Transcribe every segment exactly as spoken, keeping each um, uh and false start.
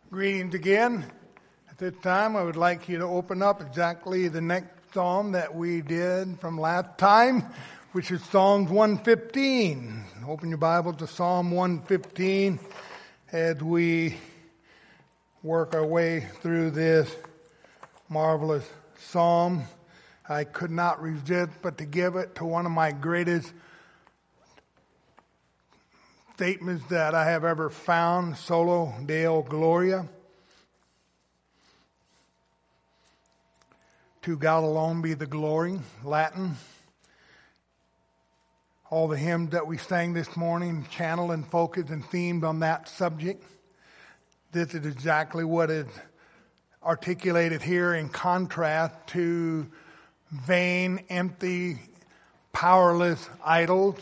Greetings again. At this time, I would like you to open up exactly the next psalm that we did from last time, which is Psalms one fifteen. Open your Bible to Psalm one fifteen as we work our way through this marvelous psalm. I could not resist but to give it to one of my greatest statements that I have ever found, Solo Deo Gloria. To God alone be the glory, Latin. All the hymns that we sang this morning, channeled and focused and themed on that subject. This is exactly what is articulated here in contrast to vain, empty, powerless idols.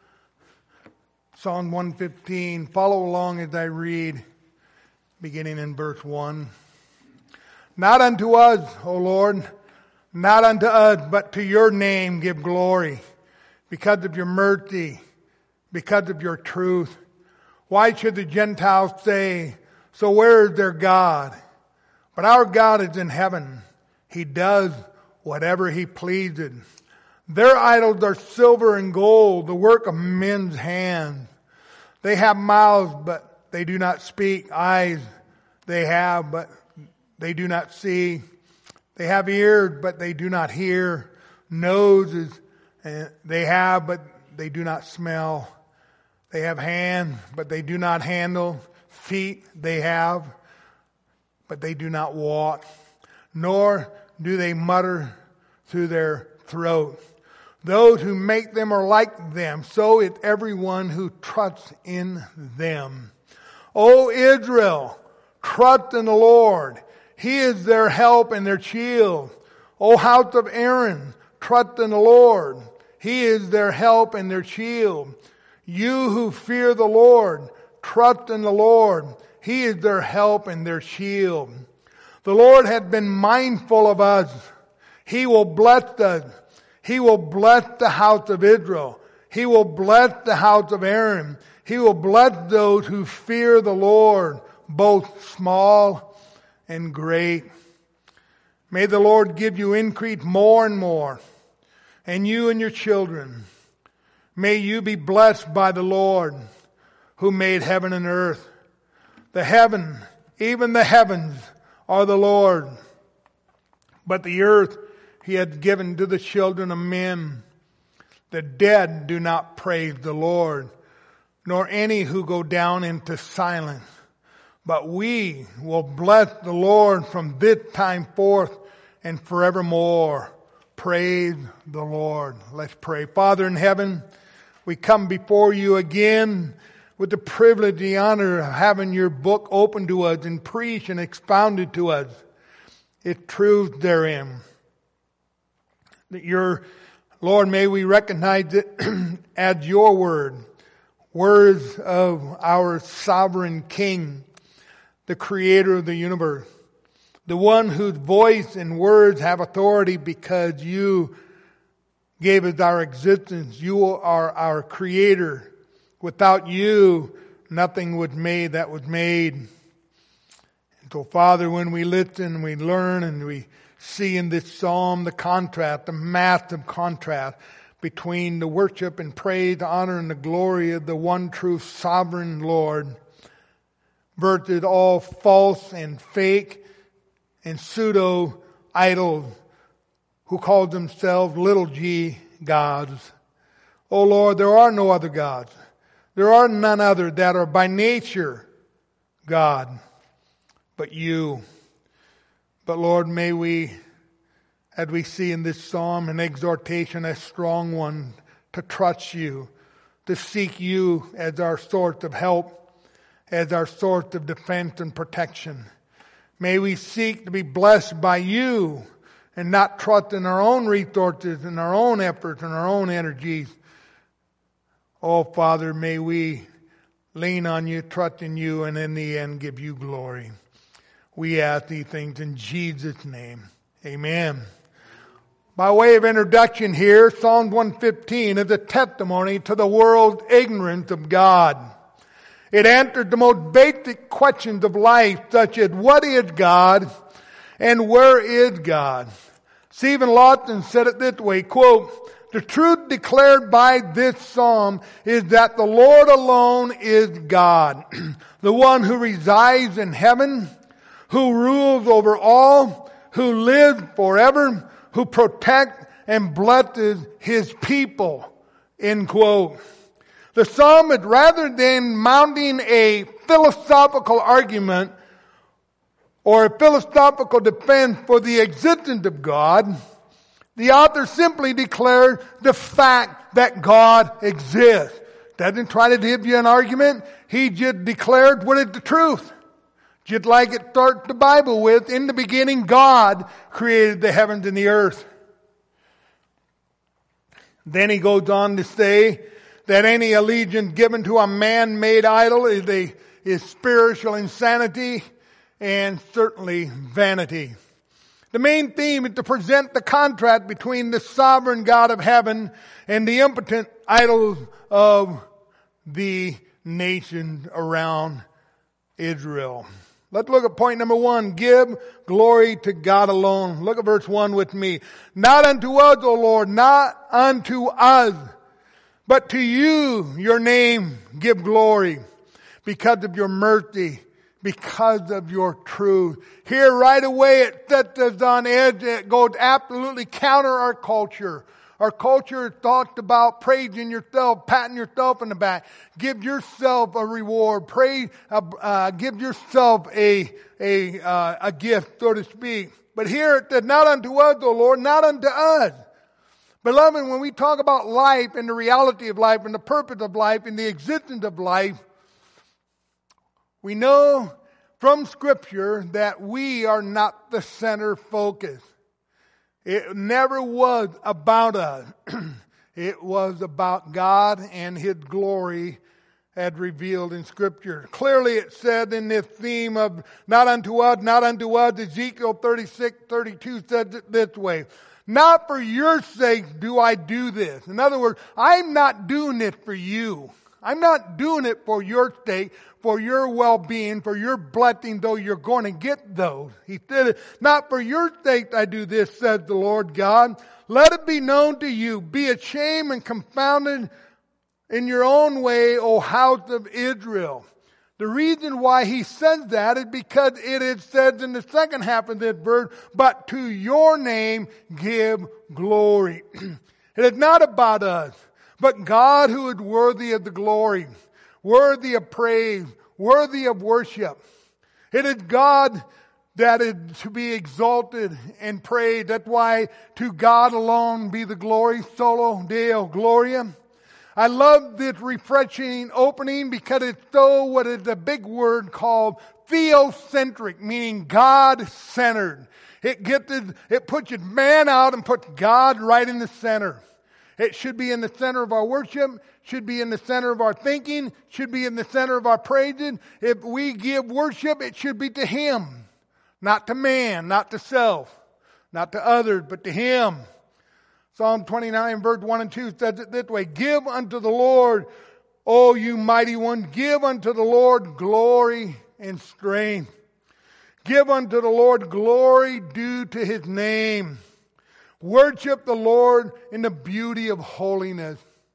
Psalm one fifteen, follow along as I read, beginning in verse one. Not unto us, O Lord, not unto us, but to your name give glory, because of your mercy, because of your truth. Why should the Gentiles say, so where is their God? But our God is in heaven. He does whatever he pleases. Their idols are silver and gold, the work of men's hands. They have mouths, but they do not speak. Eyes they have, but they do not see. They have ears, but they do not hear. Noses they have, but they do not smell. They have hands, but they do not handle. Feet they have, but they do not walk. Nor do they mutter through their throat. Those who make them are like them, so is everyone who trusts in them. O Israel, trust in the Lord. He is their help and their shield. O house of Aaron, trust in the Lord. He is their help and their shield. You who fear the Lord, trust in the Lord. He is their help and their shield. The Lord has been mindful of us. He will bless us. He will bless the house of Israel. He will bless the house of Aaron. He will bless those who fear the Lord, both small and great. May the Lord give you increase more and more, and you and your children. May you be blessed by the Lord who made heaven and earth. The heaven, even the heavens, are the Lord, but the earth He has given to the children of men. The dead do not praise the Lord, nor any who go down into silence. But we will bless the Lord from this time forth and forevermore. Praise the Lord. Let's pray. Father in heaven, we come before you again with the privilege, the honor of having your book open to us and preached and expounded to us. Its truth therein. That your, Lord, may we recognize it as your word, words of our sovereign King, the creator of the universe, the one whose voice and words have authority because you gave us our existence. You are our creator. Without you, nothing was made that was made. And so, Father, when we listen, we learn, and we see in this psalm the contrast, the massive contrast between the worship and praise, the honor and the glory of the one true sovereign Lord versus all false and fake and pseudo idols who call themselves little g gods. Oh Lord, there are no other gods. There are none other that are by nature God but you. But Lord, may we, as we see in this psalm, an exhortation, a strong one, to trust you, to seek you as our source of help, as our source of defense and protection. May we seek to be blessed by you and not trust in our own resources and our own efforts and our own energies. Oh, Father, may we lean on you, trust in you, and in the end give you glory. We ask these things in Jesus' name. Amen. By way of introduction here, Psalm one fifteen is a testimony to the world's ignorance of God. It answered the most basic questions of life, such as what is God and where is God? Stephen Lawson said it this way, quote, "The truth declared by this psalm is that the Lord alone is God, the one who resides in heaven, who rules over all, who lives forever, who protects and blesses his people." End quote. The psalmist, rather than mounting a philosophical argument or a philosophical defense for the existence of God, the author simply declared the fact that God exists. Doesn't try to give you an argument. He just declared what is the truth. Just like it starts the Bible with, in the beginning God created the heavens and the earth. Then he goes on to say that any allegiance given to a man-made idol is, a, is spiritual insanity and certainly vanity. The main theme is to present the contrast between the sovereign God of heaven and the impotent idols of the nations around Israel. Let's look at point number one. Give glory to God alone. Look at verse one with me. Not unto us, O Lord, not unto us, but to you, your name, give glory because of your mercy, because of your truth. Here right away it sets us on edge. It goes absolutely counter our culture. Our culture talks about praising yourself, patting yourself in the back. Give yourself a reward. Praise, uh, uh, give yourself a a uh, a gift, so to speak. But here it says, not unto us, O Lord, not unto us. Beloved, when we talk about life and the reality of life and the purpose of life and the existence of life, we know from Scripture that we are not the center focus. It never was about us. It was about God and His glory as revealed in Scripture. Clearly it said in this theme of not unto us, not unto us, Ezekiel thirty-six, thirty-two said it this way. Not for your sake do I do this. In other words, I'm not doing it for you. I'm not doing it for your sake, for your well-being, for your blessing, though you're going to get those. He said, not for your sake I do this, says the Lord God. Let it be known to you. Be ashamed and confounded in your own way, O house of Israel. The reason why he says that is because it is said in the second half of this verse, but to your name give glory. It is not about us, but God who is worthy of the glory, worthy of praise, worthy of worship. It is God that is to be exalted and praised. That's why to God alone be the glory, solo Deo Gloria. I love this refreshing opening because it's so what is a big word called theocentric, meaning God-centered. It gets it, it puts man out and puts God right in the center. It should be in the center of our worship, should be in the center of our thinking, should be in the center of our praising. If we give worship, it should be to Him, not to man, not to self, not to others, but to Him. Psalm twenty-nine, verse one and two says it this way, give unto the Lord, O you mighty one, give unto the Lord glory and strength. Give unto the Lord glory due to His name. Worship the Lord in the beauty of holiness.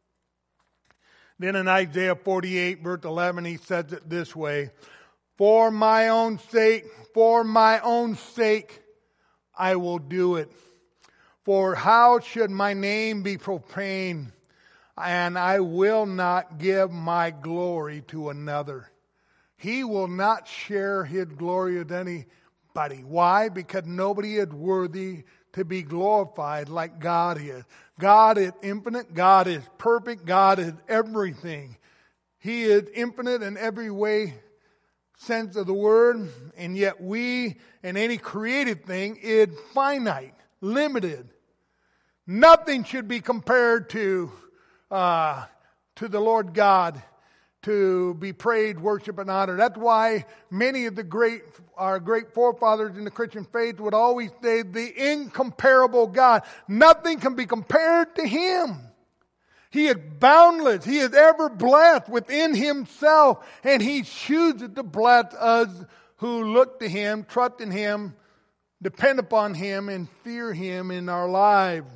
Then in Isaiah forty-eight, verse eleven, he says it this way, for my own sake, for my own sake, I will do it. For how should my name be profaned? And I will not give my glory to another. He will not share His glory with anybody. Why? Because nobody is worthy to be glorified like God is. God is infinite. God is perfect. God is everything. He is infinite in every way, sense of the word. And yet we, and any created thing, is finite, limited. Nothing should be compared to uh, to the Lord God, to be praised, worship, and honored. That's why many of the great, our great forefathers in the Christian faith would always say the incomparable God. Nothing can be compared to Him. He is boundless. He is ever blessed within himself. And he chooses to bless us who look to him, trust in him, depend upon him, and fear him in our lives.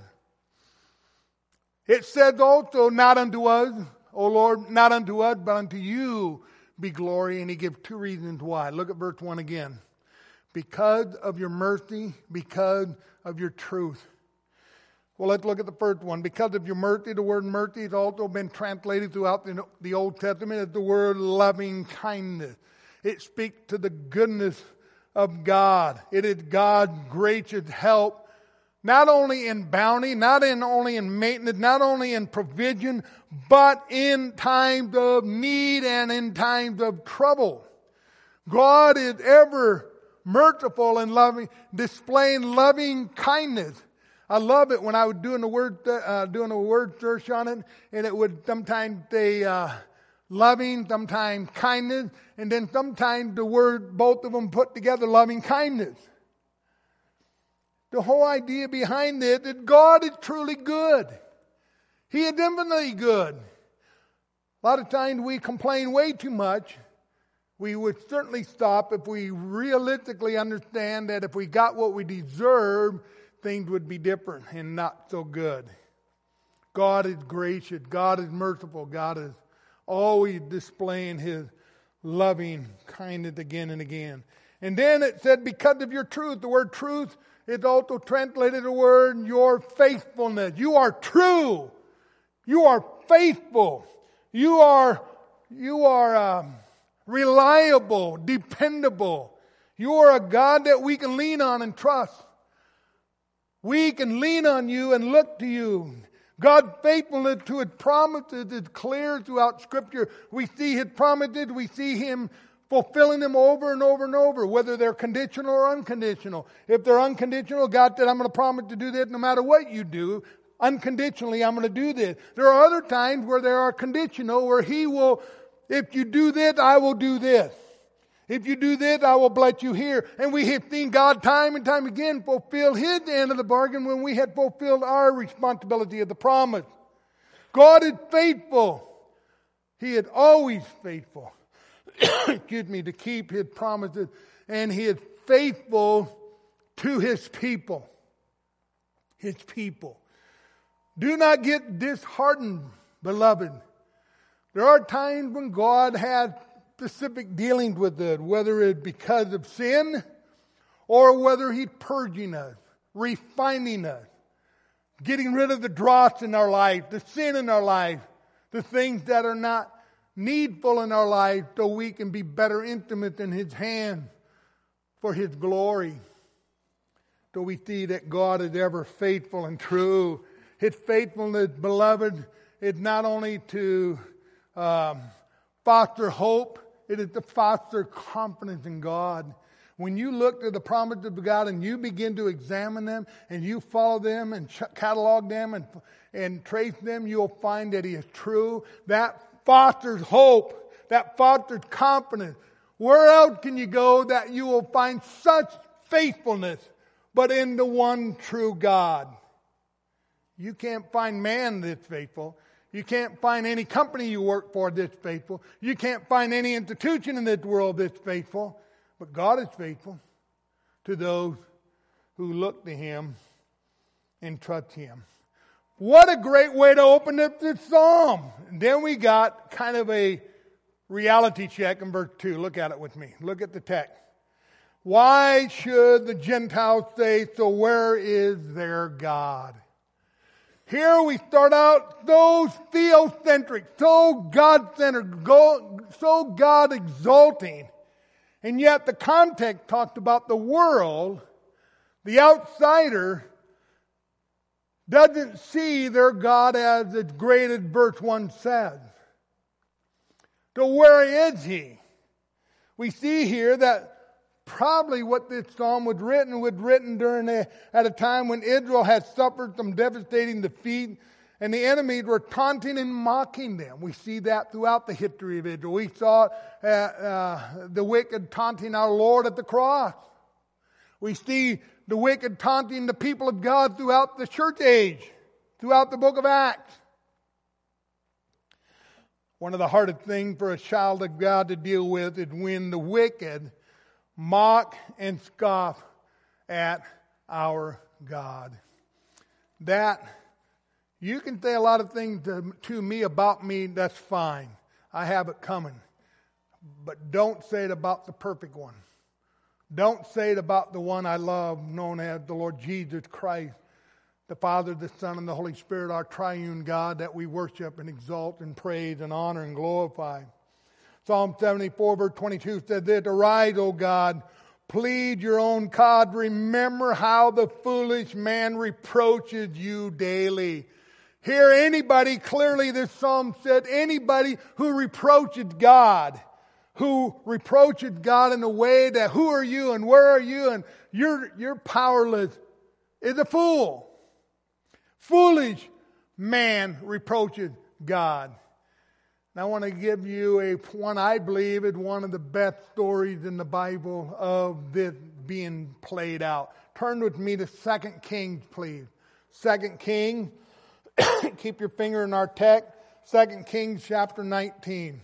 It says also, not unto us, O Lord, not unto us, but unto you be glory. And he gives two reasons why. Look at verse one again. Because of your mercy, because of your truth. Well, let's look at the first one. Because of your mercy, the word mercy has also been translated throughout the, the Old Testament as the word loving kindness. It speaks to the goodness of God. It is God's gracious help, not only in bounty, not in only in maintenance, not only in provision, but in times of need and in times of trouble. God is ever merciful and loving, displaying loving kindness. I love it when I was doing the word, uh, doing a word search on it, and it would sometimes say uh, loving, sometimes kindness, and then sometimes the word, both of them put together, loving kindness. The whole idea behind it is God is truly good. He is infinitely good. A lot of times we complain way too much. We would certainly stop if we realistically understand that if we got what we deserve, things would be different and not so good. God is gracious. God is merciful. God is always displaying his loving kindness again and again. And then it said, because of your truth. The word truth is also translated the word your faithfulness. You are true. You are faithful. You are, you are um, reliable, dependable. You are a God that we can lean on and trust. We can lean on you and look to you. God's faithfulness to his promises is clear throughout Scripture. We see his promises. We see him fulfilling them over and over and over, whether they're conditional or unconditional. If they're unconditional, God said, I'm going to promise to do this no matter what you do. Unconditionally, I'm going to do this. There are other times where there are conditional, where he will, if you do this, I will do this. If you do this, I will bless you here. And we have seen God time and time again fulfill his end of the bargain when we had fulfilled our responsibility of the promise. God is faithful. He is always faithful. Excuse me, to keep his promises. And he is faithful to his people. His people. Do not get disheartened, beloved. There are times when God has specific dealings with it, whether it's because of sin or whether he's purging us, refining us, getting rid of the dross in our life, the sin in our life, the things that are not needful in our life, so we can be better intimate in his hand for his glory. So we see that God is ever faithful and true. His faithfulness, beloved, is not only to um, foster hope, it is to foster confidence in God. When you look to the promises of God and you begin to examine them and you follow them and catalog them and, and trace them, you'll find that he is true. That fosters hope. That fosters confidence. Where else can you go that you will find such faithfulness but in the one true God? You can't find man that's faithful. You can't find any company you work for that's faithful. You can't find any institution in this world that's faithful. But God is faithful to those who look to him and trust him. What a great way to open up this psalm. And then we got kind of a reality check in verse two. Look at it with me. Look at the text. Why should the Gentiles say, so where is their God? Here we start out so theocentric, so God-centered, so God-exalting. And yet the context talked about the world. The outsider doesn't see their God as as great as verse one says. So where is he? We see here that probably what this psalm was written was written during a, at a time when Israel had suffered some devastating defeat and the enemies were taunting and mocking them. We see that throughout the history of Israel. We saw uh, uh, the wicked taunting our Lord at the cross. We see the wicked taunting the people of God throughout the church age, throughout the book of Acts. One of the hardest things for a child of God to deal with is when the wicked mock and scoff at our God. That, you can say a lot of things to, to me about me, that's fine. I have it coming. But don't say it about the perfect one. Don't say it about the one I love, known as the Lord Jesus Christ, the Father, the Son, and the Holy Spirit, our triune God that we worship and exalt and praise and honor and glorify. Psalm seventy-four, verse twenty-two said this, "Arise, O God, plead your own cause. Remember how the foolish man reproaches you daily." Here, anybody, clearly this psalm said, anybody who reproaches God, who reproaches God in a way that who are you and where are you and you're, you're powerless, is a fool. Foolish man reproaches God. And I want to give you a one I believe is one of the best stories in the Bible of this being played out. Turn with me to Second Kings, please. Second Kings, keep your finger in our text. Second Kings chapter nineteen.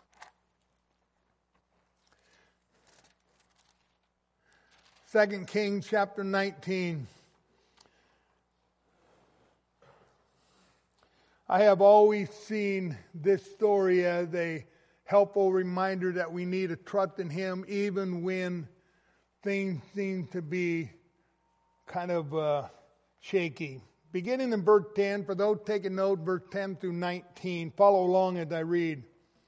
Second Kings chapter nineteen. I have always seen this story as a helpful reminder that we need to trust in Him even when things seem to be kind of uh, shaky. Beginning in verse ten, for those taking note, verse ten through nineteen, follow along as I read.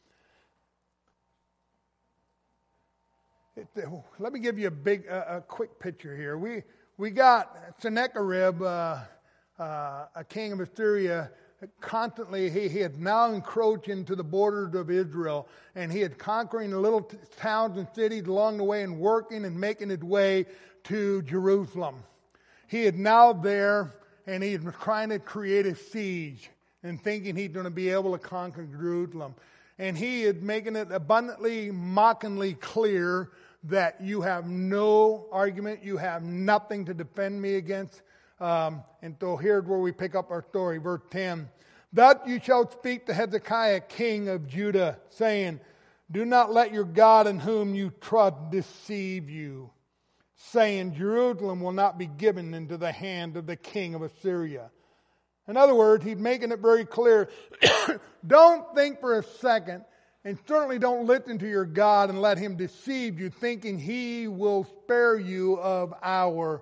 It, let me give you a big, uh, a quick picture here. We we got Sennacherib, uh, uh, a king of Assyria. Constantly, he, he had now encroached into the borders of Israel, and he had conquering the little t- towns and cities along the way and working and making his way to Jerusalem. He had now there, and he was trying to create a siege and thinking he's going to be able to conquer Jerusalem. And he is making it abundantly, mockingly clear that you have no argument, you have nothing to defend me against. Um, and so here's where we pick up our story, verse ten. "Thus you shall speak to Hezekiah, king of Judah, saying, Do not let your God in whom you trust deceive you, saying, Jerusalem will not be given into the hand of the king of Assyria." In other words, he's making it very clear. Don't think for a second, and certainly don't listen to your God and let him deceive you, thinking he will spare you of our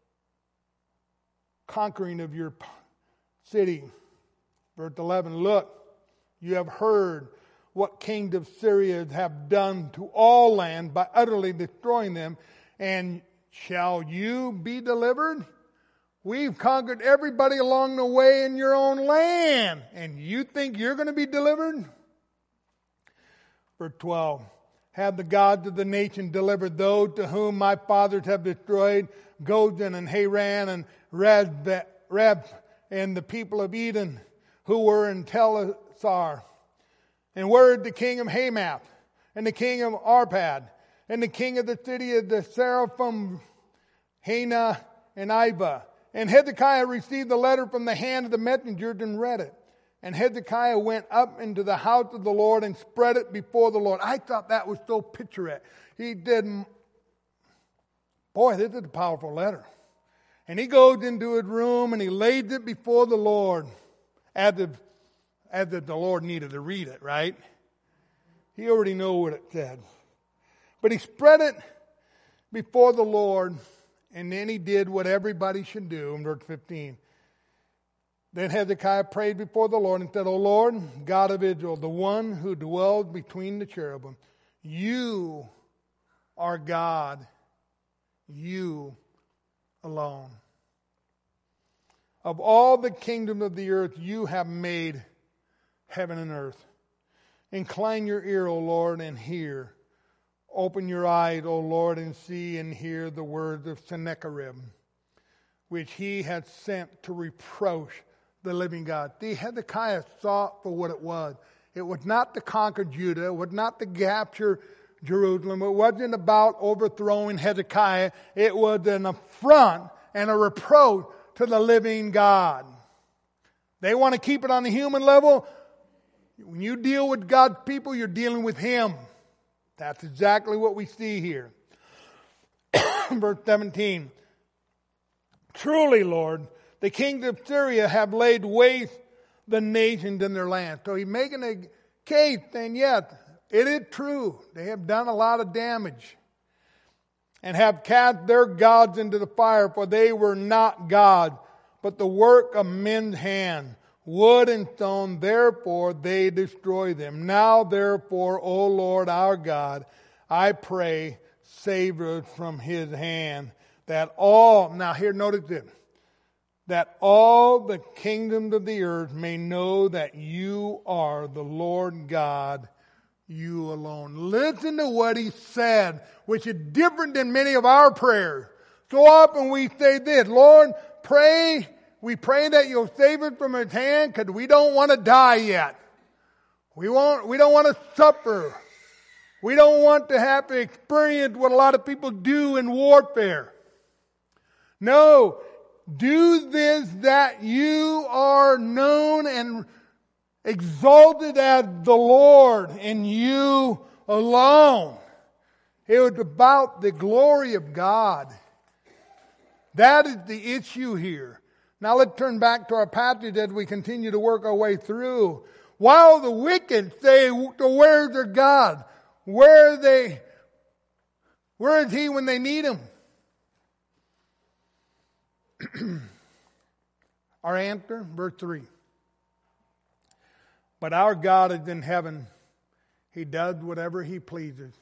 conquering of your city. Verse eleven, "Look, you have heard what kings of Syria have done to all land by utterly destroying them, and shall you be delivered? We've conquered everybody along the way in your own land, and you think you're going to be delivered?" Verse twelve, "Have the gods of the nation delivered those to whom my fathers have destroyed, Gozan and Haran and Rab, Rab and the people of Eden who were in Telassar? And where is the king of Hamath and the king of Arpad and the king of the city of the Seraphim, Hena and Iva?" And Hezekiah received the letter from the hand of the messengers and read it. And Hezekiah went up into the house of the Lord and spread it before the Lord. I thought that was so picturesque. He did, boy, this is a powerful letter. And he goes into his room and he lays it before the Lord, as if, as if the Lord needed to read it, right? He already knew what it said. But he spread it before the Lord, and then he did what everybody should do in verse fifteen. Then Hezekiah prayed before the Lord and said, "O Lord, God of Israel, the one who dwells between the cherubim, you are God, you alone. Of all the kingdoms of the earth, you have made heaven and earth. Incline your ear, O Lord, and hear. Open your eyes, O Lord, and see and hear the words of Sennacherib, which he had sent to reproach the living God." See, Hezekiah saw it for what it was. It was not to conquer Judah. It was not to capture Jerusalem. It wasn't about overthrowing Hezekiah. It was an affront and a reproach to the living God. They want to keep it on the human level. When you deal with God's people, you're dealing with Him. That's exactly what we see here. Verse seventeen. Truly, Lord, the kings of Syria have laid waste the nations in their land. So he's making a case saying, yes, it is true. They have done a lot of damage. And have cast their gods into the fire, for they were not gods, but the work of men's hand. Wood and stone, therefore they destroy them. Now therefore, O Lord our God, I pray, save us from his hand, that all, now here notice this, that all the kingdoms of the earth may know that you are the Lord God, you alone. Listen to what he said, which is different than many of our prayers. So often we say this, Lord, pray, we pray that you'll save us from his hand because we don't want to die yet. We won't, we don't want to suffer. We don't want to have to experience what a lot of people do in warfare. No, do this that you are known and exalted as the Lord and you alone. It was about the glory of God. That is the issue here. Now let's turn back to our passage as we continue to work our way through. While the wicked say, where's their God? Where are they? Where is he when they need him? Our answer, verse three. But our God is in heaven. He does whatever he pleases.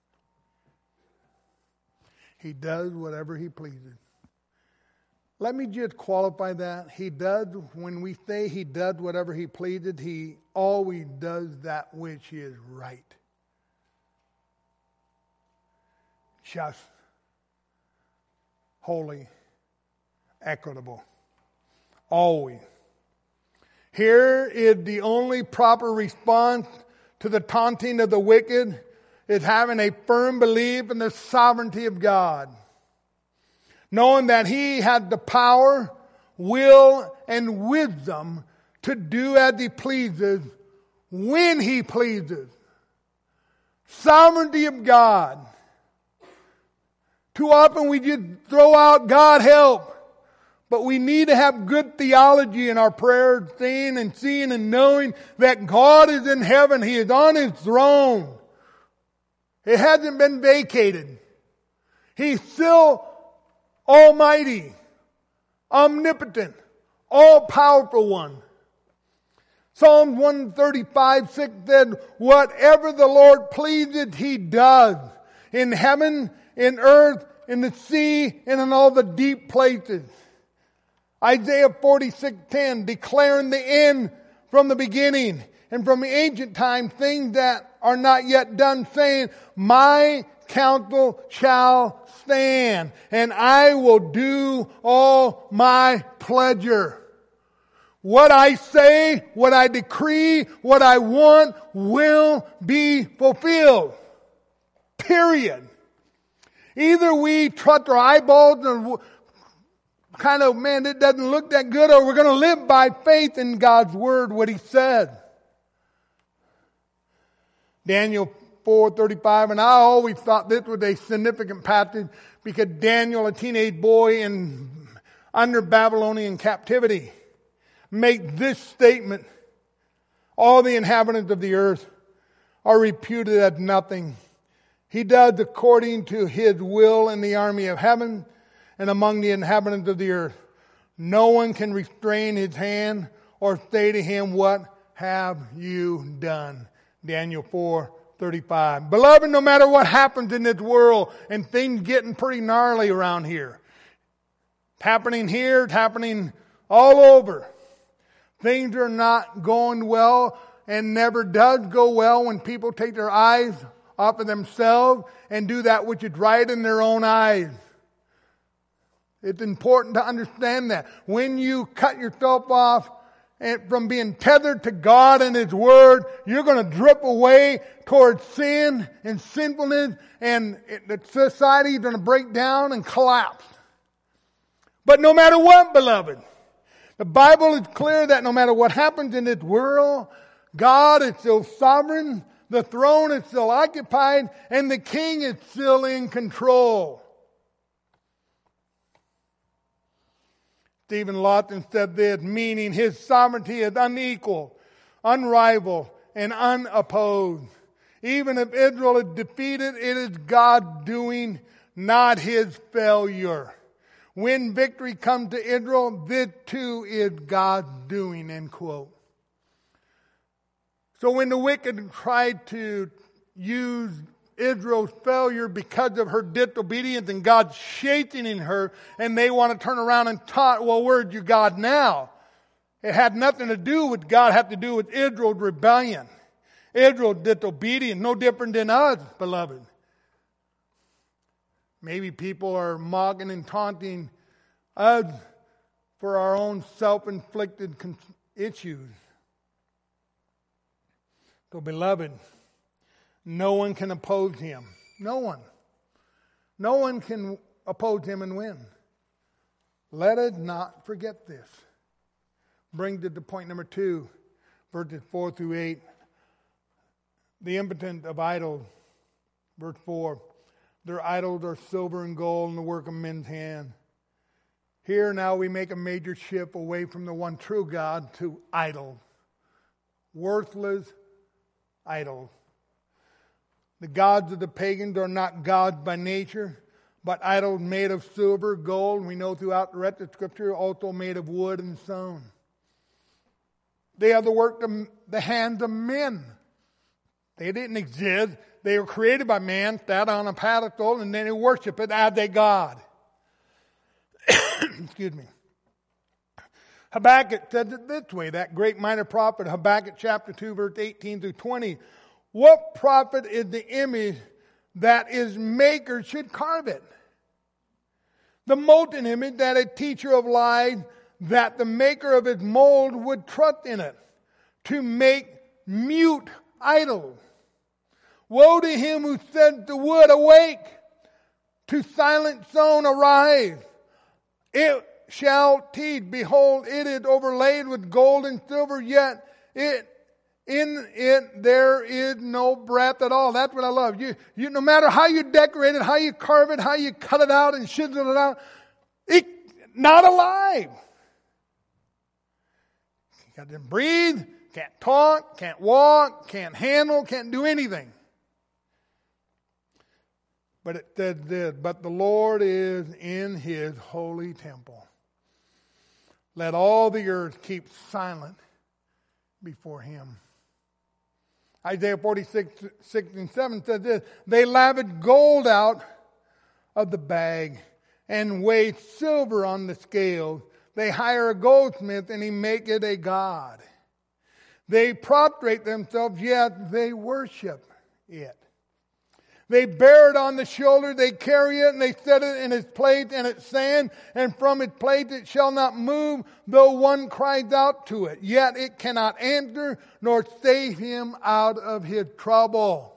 He does whatever he pleases. Let me just qualify that. He does, when we say he does whatever he pleases, he always does that which is right. Just, holy, equitable. Always. Here is the only proper response to the taunting of the wicked is having a firm belief in the sovereignty of God. Knowing that he had the power, will, and wisdom to do as he pleases, when he pleases. Sovereignty of God. Too often we just throw out, God help. But we need to have good theology in our prayers, seeing and seeing and knowing that God is in heaven. He is on his throne. It hasn't been vacated. He's still almighty, omnipotent, all-powerful one. Psalm one thirty-five, six said, whatever the Lord pleases, he does. In heaven, in earth, in the sea, and in all the deep places. Isaiah forty-six ten, declaring the end from the beginning, and from the ancient time, things that are not yet done, saying, my counsel shall stand, and I will do all my pleasure. What I say, what I decree, what I want will be fulfilled. Period. Either we trust our eyeballs and kind of, man, it doesn't look that good, or we're going to live by faith in God's word, what he said. Daniel four thirty-five, and I always thought this was a significant passage because Daniel, a teenage boy in under Babylonian captivity, made this statement: all the inhabitants of the earth are reputed as nothing. He does according to his will in the army of heaven and among the inhabitants of the earth. No one can restrain his hand or say to him, what have you done? Daniel four thirty-five. Beloved, no matter what happens in this world, and things getting pretty gnarly around here. It's happening here, it's happening all over. Things are not going well, and never does go well when people take their eyes off of themselves and do that which is right in their own eyes. It's important to understand that. When you cut yourself off and from being tethered to God and his word, you're going to drip away towards sin and sinfulness, and the society is going to break down and collapse. But no matter what, beloved, the Bible is clear that no matter what happens in this world, God is still sovereign, the throne is still occupied, and the king is still in control. Stephen Lawton said this, meaning his sovereignty is unequal, unrivaled, and unopposed. Even if Israel is defeated, it is God doing, not his failure. When victory comes to Israel, this too is God's doing, end quote. So when the wicked tried to use Israel's failure because of her disobedience and God chastening her, and they want to turn around and talk, well, where's your God now? It had nothing to do with God, it had to do with Israel's rebellion. Israel's disobedience, no different than us, beloved. Maybe people are mocking and taunting us for our own self-inflicted issues. So, beloved, no one can oppose him. No one. No one can oppose him and win. Let us not forget this. Brings it to point number two, verses four through eight. The impotent of idols. Verse four. Their idols are silver and gold and the work of men's hand. Here now we make a major shift away from the one true God to idols. Worthless idols. The gods of the pagans are not gods by nature, but idols made of silver, gold, we know throughout the rest of Scripture, also made of wood and stone. They are the work of the hands of men. They didn't exist. They were created by man, sat on a pedestal, and then they worship it as a god. Excuse me. Habakkuk said it this way, that great minor prophet, Habakkuk chapter two, verse eighteen through twenty. What prophet is the image that his maker should carve it? The molten image that a teacher of lies, that the maker of his mold would trust in it, to make mute idols. Woe to him who said to wood, awake, to silent stone, arise. It shall teach. Behold, it is overlaid with gold and silver, yet it in it there is no breath at all. That's what I love. You, you, no matter how you decorate it, how you carve it, how you cut it out and chisel it out, it's not alive. You doesn't breathe, can't talk, can't walk, can't handle, can't do anything. But it says this, but the Lord is in his holy temple. Let all the earth keep silent before him. Isaiah forty-six, six and seven says this, they lavish gold out of the bag and weigh silver on the scales. They hire a goldsmith and he make it a god. They prostrate themselves, yet they worship it. They bear it on the shoulder, they carry it, and they set it in its place, and its sand, and from its place it shall not move, though one cries out to it. Yet it cannot answer, nor save him out of his trouble.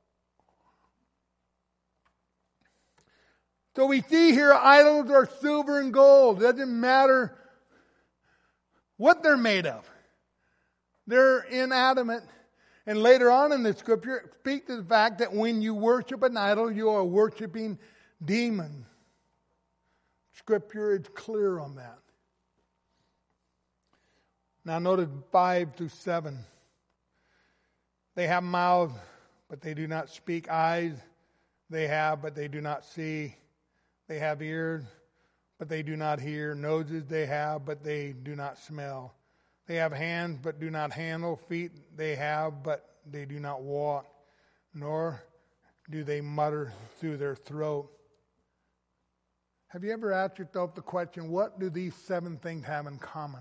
So we see here idols are silver and gold. It doesn't matter what they're made of. They're inanimate. And later on in the scripture, speak to the fact that when you worship an idol, you are worshiping demons. Scripture is clear on that. Now notice five through seven. They have mouths, but they do not speak. Eyes they have, but they do not see. They have ears, but they do not hear. Noses they have, but they do not smell. They have hands, but do not handle. Feet they have, but they do not walk. Nor do they mutter through their throat. Have you ever asked yourself the question, what do these seven things have in common?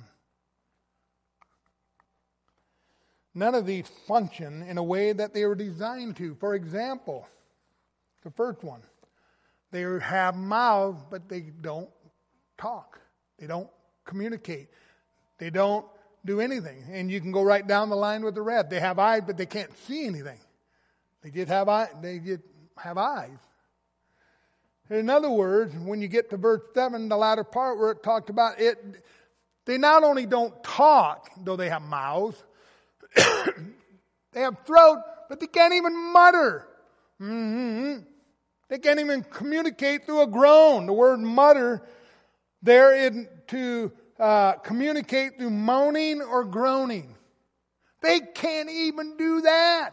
None of these function in a way that they were designed to. For example, the first one, they have mouths, but they don't talk. They don't communicate. They don't do anything. And you can go right down the line with the rest. They have eyes, but they can't see anything. They just have eye, they just have eyes. In other words, when you get to verse seven, the latter part where it talked about it, they not only don't talk, though they have mouths, They have throat, but they can't even mutter. Mm-hmm. They can't even communicate through a groan. The word mutter there is to uh, communicate through moaning or groaning. They can't even do that.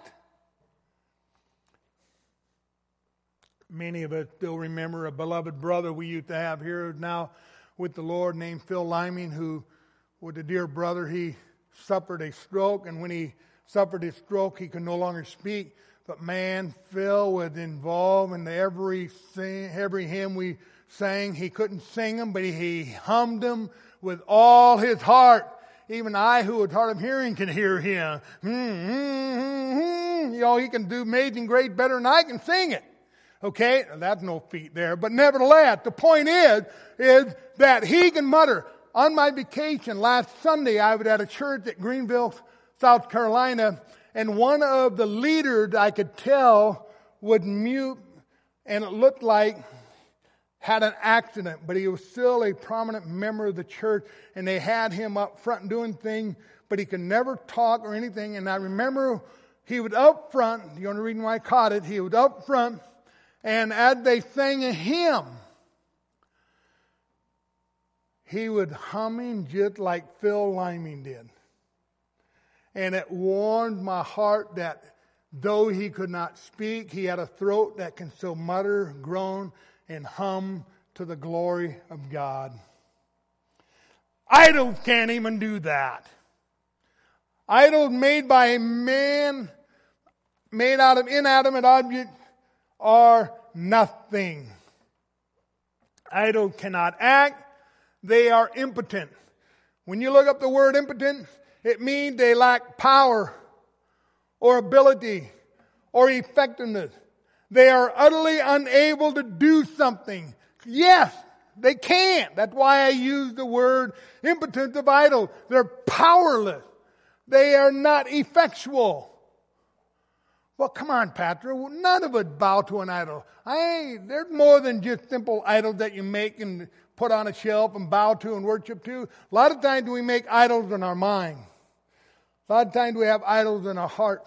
Many of us still remember a beloved brother we used to have here now with the Lord named Phil Liming, who was a dear brother. He suffered a stroke, and when he suffered his stroke, he could no longer speak. But man, Phil was involved in every sing, every hymn we sang. He couldn't sing them, but he, he hummed them with all his heart. Even I, who was hard of hearing, can hear him. Mm-hmm. You know, he can do Amazing Grace better than I can sing it. Okay, that's no feat there. But nevertheless, the point is, is that he can mutter. On my vacation last Sunday, I was at a church at Greenville, South Carolina, and one of the leaders I could tell was mute, and it looked like had an accident, but he was still a prominent member of the church, and they had him up front doing things, but he could never talk or anything. And I remember he was up front. The only reason why I caught it, he was up front, and as they sang a hymn, he was humming just like Phil Liming did. And it warmed my heart that though he could not speak, he had a throat that can still mutter, groan, and hum to the glory of God. Idols can't even do that. Idols made by a man, made out of inanimate objects, are nothing. Idols cannot act. They are impotent. When you look up the word impotent, it means they lack power or ability or effectiveness. They are utterly unable to do something. Yes, they can't. That's why I use the word impotent of idols. They're powerless. They are not effectual. Well, come on, Patrick. None of us bow to an idol. I, there's more than just simple idols that you make and put on a shelf and bow to and worship to. A lot of times we make idols in our mind. A lot of times we have idols in our heart.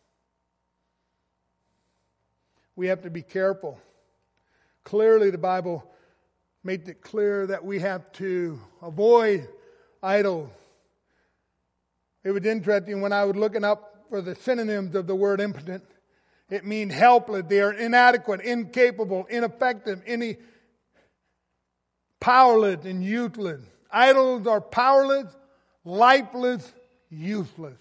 We have to be careful. Clearly, the Bible made it clear that we have to avoid idols. It was interesting when I was looking up for the synonyms of the word impotent. It means helpless. They are inadequate, incapable, ineffective, any powerless, and useless. Idols are powerless, lifeless, useless.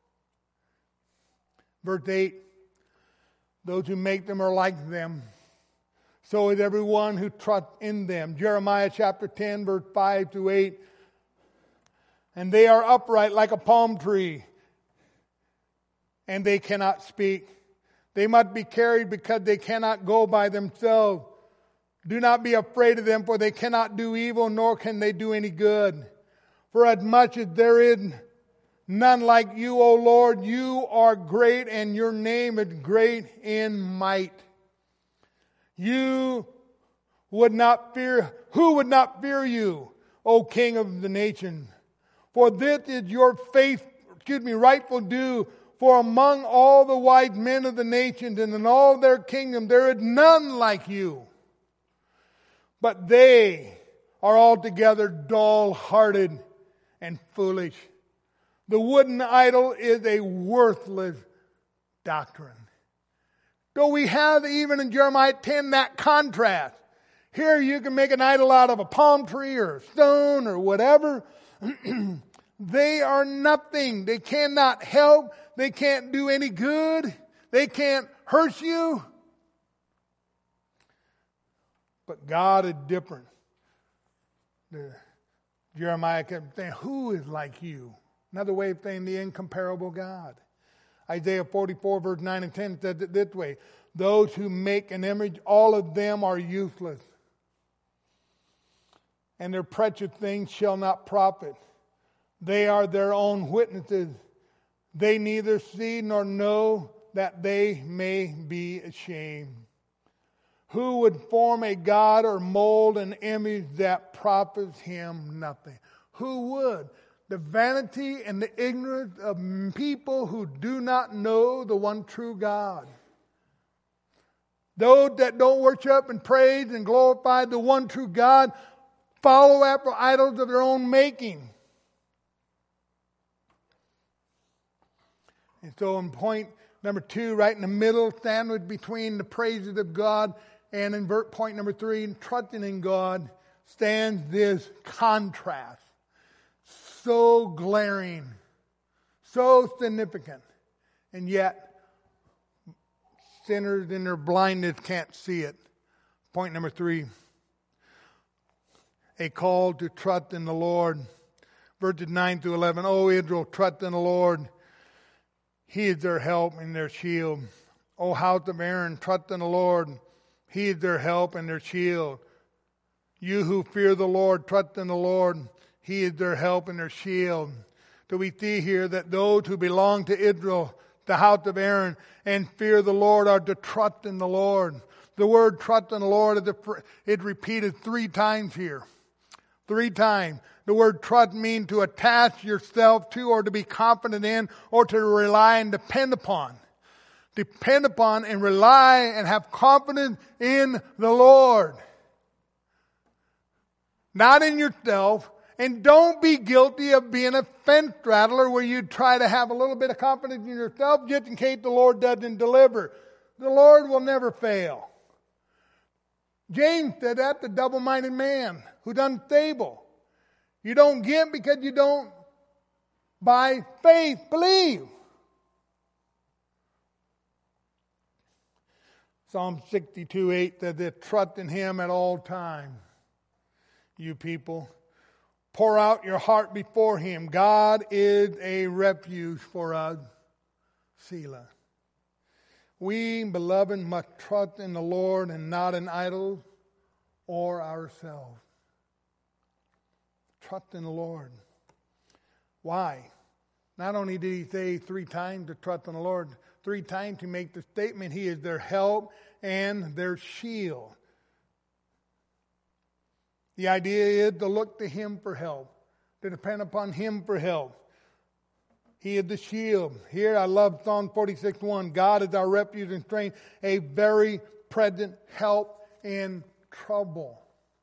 Verse eight. Those who make them are like them. So is everyone who trusts in them. Jeremiah chapter ten, verse five to eight. And they are upright like a palm tree, and they cannot speak. They must be carried because they cannot go by themselves. Do not be afraid of them, for they cannot do evil, nor can they do any good. For as much as there is none like you, O Lord, you are great, and your name is great in might. You would not fear, who would not fear you, O King of the nations? For this is your faith, excuse me, rightful due. For among all the wise men of the nations and in all their kingdom, there is none like you. But they are altogether dull-hearted and foolish. The wooden idol is a worthless doctrine. Though we have even in Jeremiah ten that contrast. Here you can make an idol out of a palm tree or a stone or whatever. They are nothing. They cannot help. They can't do any good. They can't hurt you. But God is different. The, Jeremiah kept saying, who is like you? Another way of saying the incomparable God. Isaiah forty-four, verse nine and ten says it this way. Those who make an image, all of them are useless. And their precious things shall not profit. They are their own witnesses. They neither see nor know that they may be ashamed. Who would form a god or mold an image that profits him nothing? Who would? the vanity and the ignorance of people who do not know the one true God. Those that don't worship and praise and glorify the one true God follow after idols of their own making. And so in point number two, right in the middle, sandwiched between the praises of God and in point number three, trusting in God, stands this contrast. So glaring, so significant, and yet sinners in their blindness can't see it. Point number three, a call to trust in the Lord. Verses nine through eleven, O Israel, trust in the Lord. He is their help and their shield. O house of Aaron, trust in the Lord. He is their help and their shield. You who fear the Lord, trust in the Lord. He is their help and their shield. So we see here that those who belong to Israel, the house of Aaron, and fear the Lord are to trust in the Lord. The word trust in the Lord is repeated three times here. Three times. The word trust means to attach yourself to or to be confident in or to rely and depend upon. Depend upon and rely and have confidence in the Lord. Not in yourself. And don't be guilty of being a fence straddler where you try to have a little bit of confidence in yourself just in case the Lord doesn't deliver. The Lord will never fail. James said that, the double-minded man who's unstable. You don't give because you don't, by faith, believe. Psalm sixty-two eight says that trust in Him at all times. You people, pour out your heart before Him. God is a refuge for us. Selah. We, beloved, must trust in the Lord and not in idols or ourselves. Trust in the Lord. Why? Not only did He say three times to trust in the Lord, three times to make the statement, He is their help and their shield. The idea is to look to Him for help, to depend upon Him for help. He is the shield. Here I love Psalm forty-six one. God is our refuge and strength, a very present help in trouble.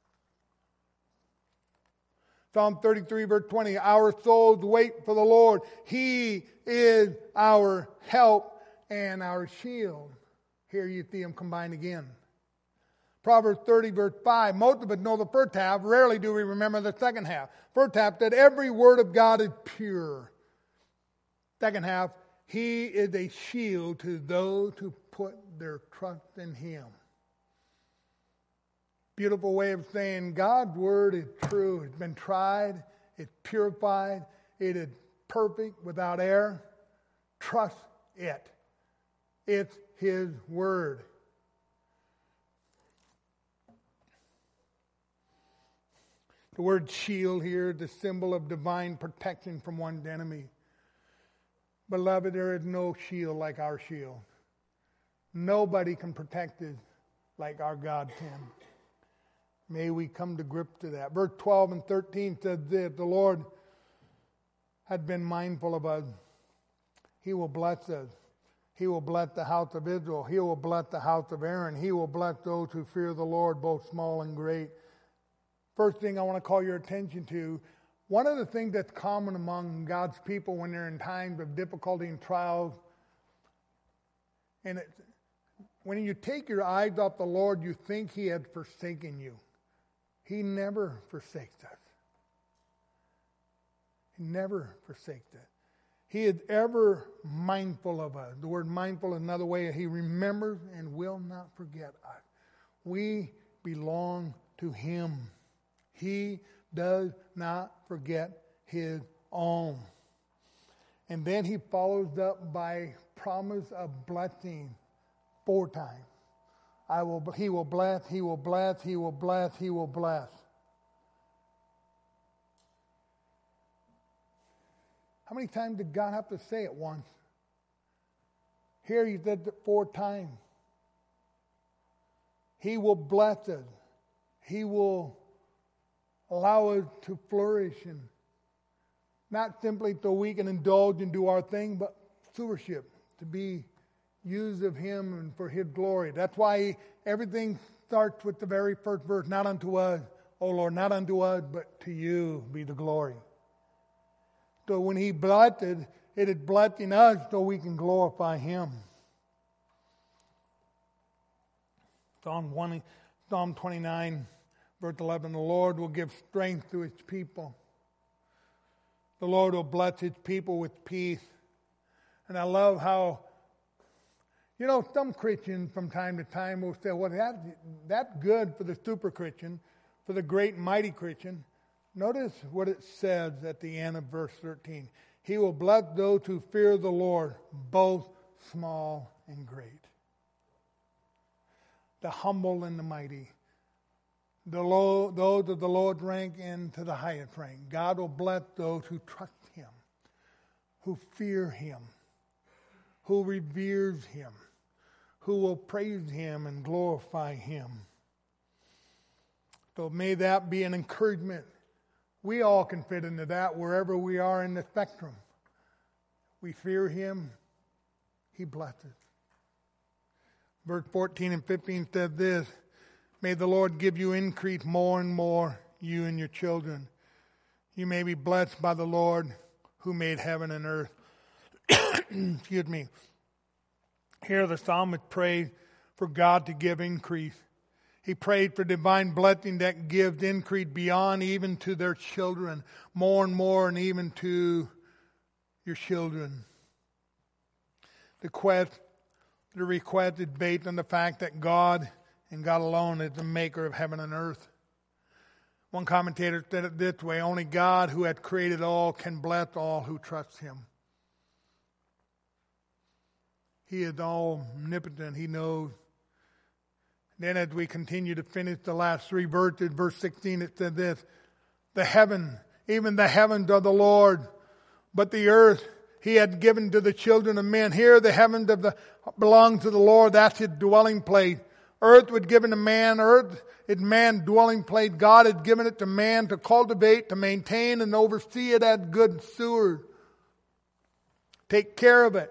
Psalm thirty-three verse twenty. Our souls wait for the Lord. He is our help and our shield. Here you see them combined again. Proverbs thirty verse five. Most of us know the first half. Rarely do we remember the second half. First half, that every word of God is pure. Second half, He is a shield to those who put their trust in Him. Beautiful way of saying God's word is true. It's been tried. It's purified. It is perfect without error. Trust it. It's His word. The word shield here is the symbol of divine protection from one's enemy. Beloved, there is no shield like our shield. Nobody can protect us like our God can. May we come to grips to that. Verse twelve and thirteen says this, the Lord had been mindful of us. He will bless us. He will bless the house of Israel. He will bless the house of Aaron. He will bless those who fear the Lord, both small and great. First thing I want to call your attention to, one of the things that's common among God's people when they're in times of difficulty and trials, and it, when you take your eyes off the Lord, you think He had forsaken you. He never forsakes us. He never forsakes us. He is ever mindful of us. The word mindful is another way. He remembers and will not forget us. We belong to Him. He does not forget His own. And then He follows up by promise of blessing four times. I will, He will bless, He will bless, He will bless, He will bless. How many times did God have to say it once? Here He said it four times. He will bless us. He will allow us to flourish and Not simply so we can indulge and do our thing, but stewardship, to be used of Him and for His glory. That's why everything starts with the very first verse, not unto us, O Lord, not unto us, but to you be the glory. So when He blessed, it is blessing us so we can glorify Him. Psalm one, Psalm twenty-nine, verse eleven, the Lord will give strength to His people. The Lord will bless His people with peace. And I love how, you know, some Christians from time to time will say, well, that, that's good for the super Christian, for the great and mighty Christian. Notice what it says at the end of verse thirteen. He will bless those who fear the Lord, both small and great. The humble and the mighty. The low, those of the lowest rank into the highest rank. God will bless those who trust Him, who fear Him, who reveres Him, who will praise Him and glorify Him. So may that be an encouragement. We all can fit into that wherever we are in the spectrum. We fear Him, He blesses. Verse fourteen and fifteen said this, may the Lord give you increase more and more, you and your children. You may be blessed by the Lord who made heaven and earth. Excuse me. Here the psalmist prayed for God to give increase. He prayed for divine blessing that gives increase beyond even to their children, more and more, and even to your children. The quest, the request is based on the fact that God and God alone is the maker of heaven and earth. One commentator said it this way, only God who had created all can bless all who trust Him. He is all omnipotent. He knows. Then as we continue to finish the last three verses, verse sixteen, it said this, the heaven, even the heavens are the Lord, but the earth He had given to the children of men. Here the heavens of the, belong to the Lord. That's His dwelling place. Earth was given to man. Earth is man's dwelling place. God had given it to man to cultivate, to maintain, and oversee it as good steward. Take care of it.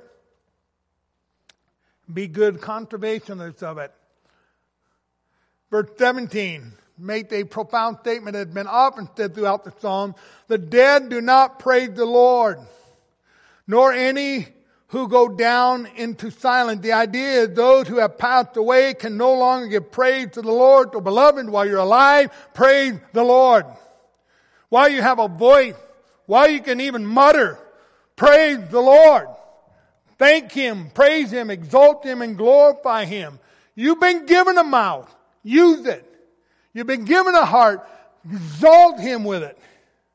Be good conservationists of it. Verse seventeen, make a profound statement that has been often said throughout the psalm. The dead do not praise the Lord, nor any who go down into silence. The idea is those who have passed away can no longer give praise to the Lord. So beloved, while you're alive, praise the Lord. While you have a voice, while you can even mutter, praise the Lord. Thank Him, praise Him, exalt Him, and glorify Him. You've been given a mouth. Use it. You've been given a heart. Exalt Him with it.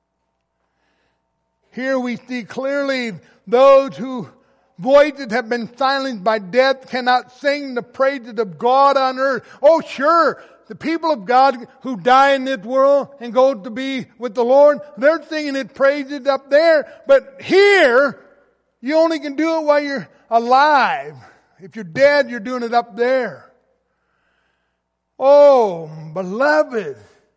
Here we see clearly those whose voices have been silenced by death cannot sing the praises of God on earth. Oh, sure, the people of God who die in this world and go to be with the Lord, they're singing His praises up there. But here, you only can do it while you're alive. If you're dead, you're doing it up there. Oh, beloved,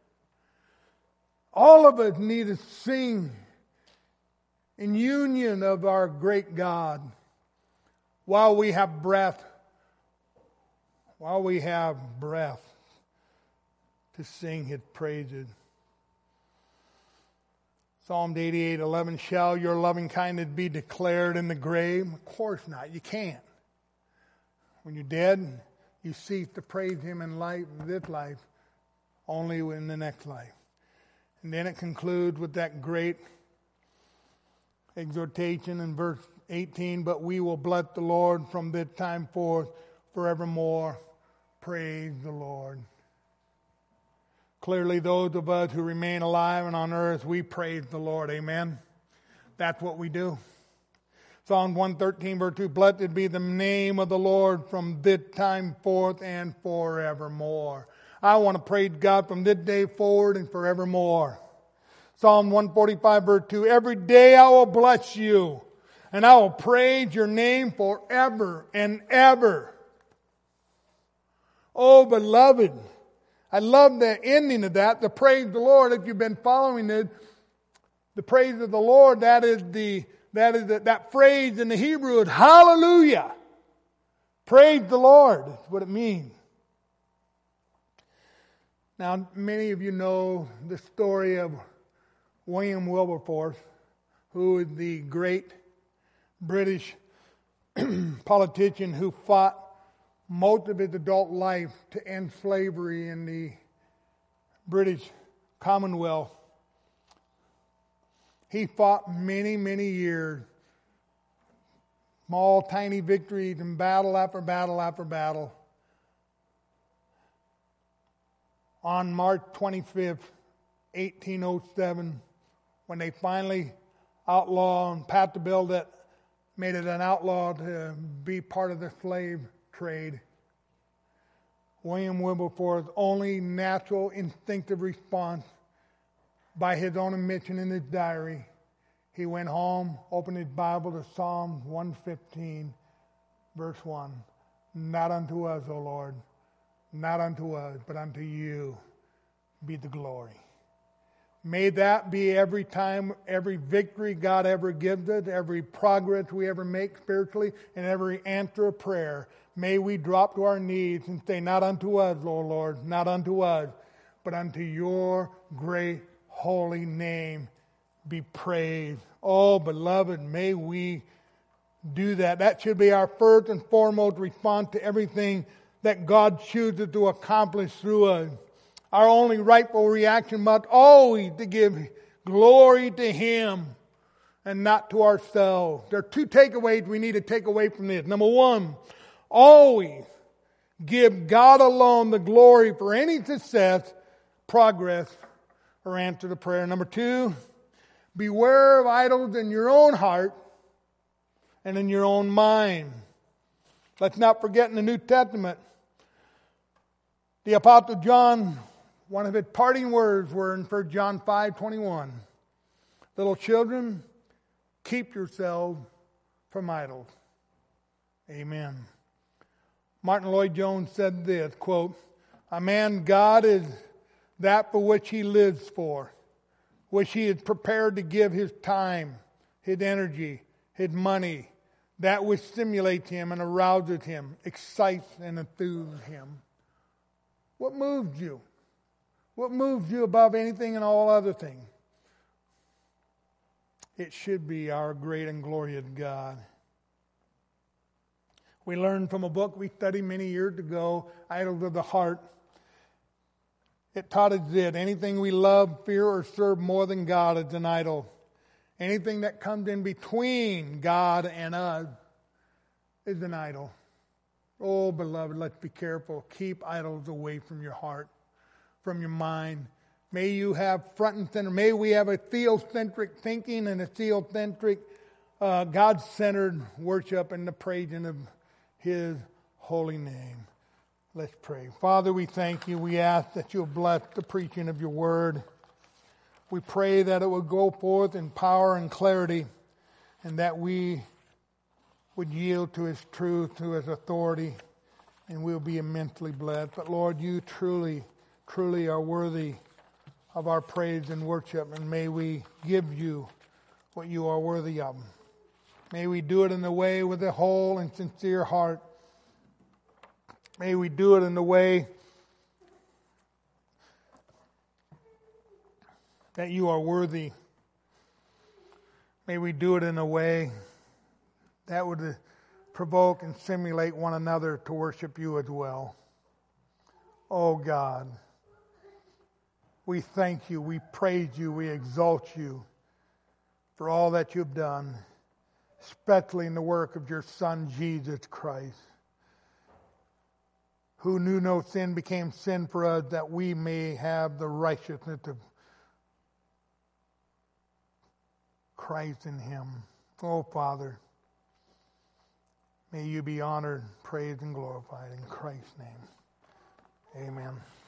all of us need to sing in union of our great God while we have breath, while we have breath to sing His praises. Psalm eighty-eight eleven, shall your loving kindness be declared in the grave? Of course not. You can't. When you're dead, you cease to praise Him in life, this life, only in the next life. And then it concludes with that great exhortation in verse eighteen, but we will bless the Lord from this time forth forevermore. Praise the Lord. Clearly, those of us who remain alive and on earth, we praise the Lord. Amen. That's what we do. Psalm one thirteen, verse two, blessed be the name of the Lord from this time forth and forevermore. I want to praise God from this day forward and forevermore. Psalm one forty-five, verse two, every day I will bless you, and I will praise your name forever and ever. Oh, beloved, I love the ending of that, the praise the Lord. If you've been following it, The praise of the Lord, that is the that is the, that phrase in the Hebrew is hallelujah. Praise the Lord. That's what it means. Now, many of you know the story of William Wilberforce, who is the great British politician who fought most of his adult life to end slavery in the British Commonwealth. He fought many, many years, small, tiny victories in battle after battle after battle. On March twenty-fifth, eighteen oh seven, when they finally outlawed and passed the bill that made it an outlaw to be part of the slave trade, William Wilberforce's only natural instinctive response, by his own admission in his diary, he went home, opened his Bible to Psalm one fifteen, verse one. Not unto us, O Lord, not unto us, but unto you be the glory. May that be every time, every victory God ever gives us, every progress we ever make spiritually, and every answer of prayer. May we drop to our knees and say, not unto us, O Lord, not unto us, but unto your great holy name be praised. Oh, beloved, may we do that. That should be our first and foremost response to everything that God chooses to accomplish through us. Our only rightful reaction must always to give glory to Him and not to ourselves. There are two takeaways we need to take away from this. Number one, always give God alone the glory for any success, progress, or answer to prayer. Number two, beware of idols in your own heart and in your own mind. Let's not forget in the New Testament, the Apostle John, one of his parting words were in First John five twenty-one. Little children, keep yourselves from idols. Amen. Martin Lloyd-Jones said this, quote, a man God is that for which he lives for, which he is prepared to give his time, his energy, his money, that which stimulates him and arouses him, excites and enthuses him. What moves you? What moves you above anything and all other things? It should be our great and glorious God. We learned from a book we studied many years ago, Idols of the Heart. It taught us that anything we love, fear, or serve more than God is an idol. Anything that comes in between God and us is an idol. Oh, beloved, let's be careful. Keep idols away from your heart, from your mind. May you have front and center. May we have a theocentric thinking and a theocentric, uh, God-centered worship and the praising of His holy name. Let's pray. Father, we thank you. We ask that you'll bless the preaching of your word. We pray that it will go forth in power and clarity, and that we would yield to His truth, to His authority, and we'll be immensely blessed. But Lord, you truly, truly are worthy of our praise and worship, and may we give you what you are worthy of. May we do it in the way with a whole and sincere heart. May we do it in the way that you are worthy. May we do it in a way that would provoke and stimulate one another to worship you as well. Oh God, we thank you, we praise you, we exalt you for all that you've done, especially in the work of your Son, Jesus Christ, who knew no sin, became sin for us that we may have the righteousness of Christ in Him. Oh, Father, may you be honored, praised, and glorified in Christ's name. Amen.